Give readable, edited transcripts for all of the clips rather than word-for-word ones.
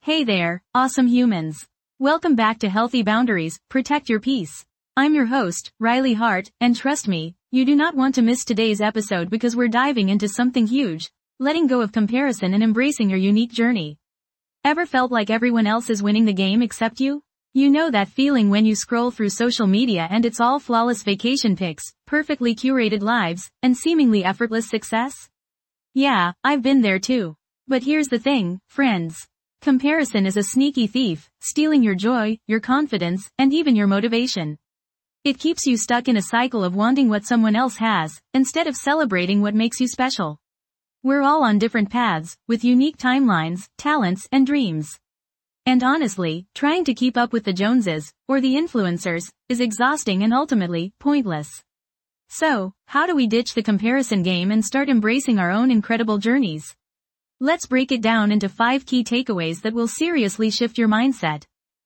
Hey there, awesome humans. Welcome back to Healthy Boundaries, Protect Your Peace. I'm your host, Riley Hart, and trust me, you do not want to miss today's episode because we're diving into something huge, letting go of comparison and embracing your unique journey. Ever felt like everyone else is winning the game except you? You know that feeling when you scroll through social media and it's all flawless vacation pics, perfectly curated lives, and seemingly effortless success? Yeah, I've been there too. But here's the thing, friends. Comparison is a sneaky thief, stealing your joy, your confidence, and even your motivation. It keeps you stuck in a cycle of wanting what someone else has, instead of celebrating what makes you special. We're all on different paths, with unique timelines, talents, and dreams. And honestly, trying to keep up with the Joneses, or the influencers, is exhausting and ultimately, pointless. So, how do we ditch the comparison game and start embracing our own incredible journeys? Let's break it down into 5 key takeaways that will seriously shift your mindset.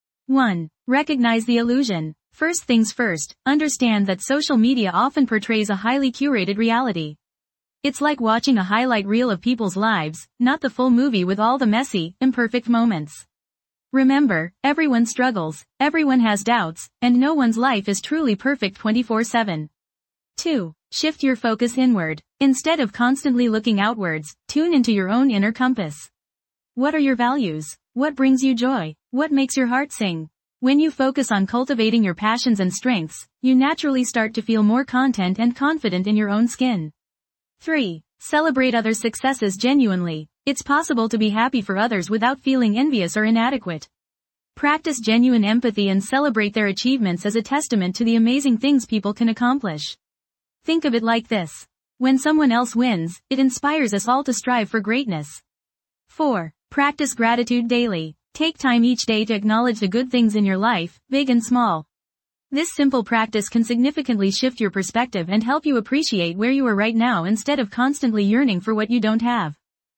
1. Recognize the illusion. First things first, understand that social media often portrays a highly curated reality. It's like watching a highlight reel of people's lives, not the full movie with all the messy, imperfect moments. Remember, everyone struggles, everyone has doubts, and no one's life is truly perfect 24/7. 2. Shift your focus inward. Instead of constantly looking outwards, tune into your own inner compass. What are your values? What brings you joy? What makes your heart sing? When you focus on cultivating your passions and strengths, you naturally start to feel more content and confident in your own skin. 3. Celebrate others' successes genuinely. It's possible to be happy for others without feeling envious or inadequate. Practice genuine empathy and celebrate their achievements as a testament to the amazing things people can accomplish. Think of it like this. When someone else wins, it inspires us all to strive for greatness. 4. Practice gratitude daily. Take time each day to acknowledge the good things in your life, big and small. This simple practice can significantly shift your perspective and help you appreciate where you are right now instead of constantly yearning for what you don't have.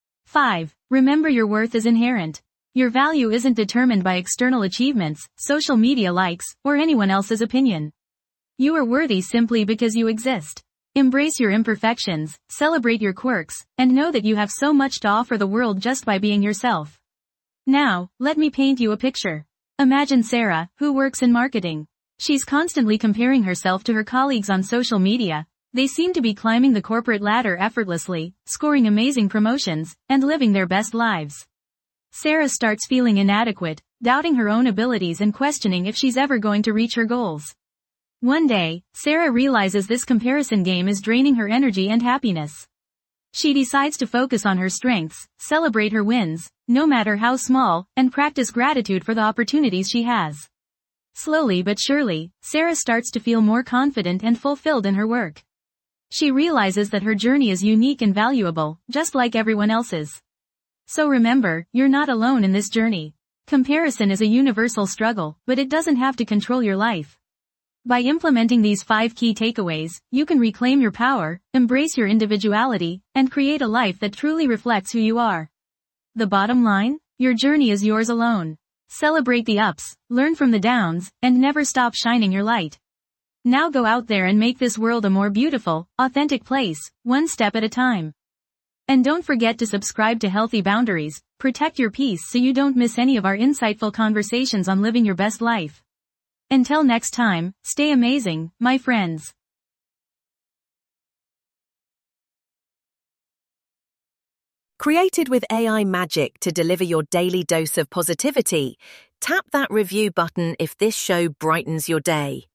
5. Remember your worth is inherent. Your value isn't determined by external achievements, social media likes, or anyone else's opinion. You are worthy simply because you exist. Embrace your imperfections, celebrate your quirks, and know that you have so much to offer the world just by being yourself. Now, let me paint you a picture. Imagine Sarah, who works in marketing. She's constantly comparing herself to her colleagues on social media. They seem to be climbing the corporate ladder effortlessly, scoring amazing promotions, and living their best lives. Sarah starts feeling inadequate, doubting her own abilities and questioning if she's ever going to reach her goals. One day, Sarah realizes this comparison game is draining her energy and happiness. She decides to focus on her strengths, celebrate her wins, no matter how small, and practice gratitude for the opportunities she has. Slowly but surely, Sarah starts to feel more confident and fulfilled in her work. She realizes that her journey is unique and valuable, just like everyone else's. So remember, you're not alone in this journey. Comparison is a universal struggle, but it doesn't have to control your life. By implementing these 5 key takeaways, you can reclaim your power, embrace your individuality, and create a life that truly reflects who you are. The bottom line? Your journey is yours alone. Celebrate the ups, learn from the downs, and never stop shining your light. Now go out there and make this world a more beautiful, authentic place, one step at a time. And don't forget to subscribe to Healthy Boundaries, Protect Your Peace so you don't miss any of our insightful conversations on living your best life. Until next time, stay amazing, my friends. Created with AI magic to deliver your daily dose of positivity, tap that review button if this show brightens your day.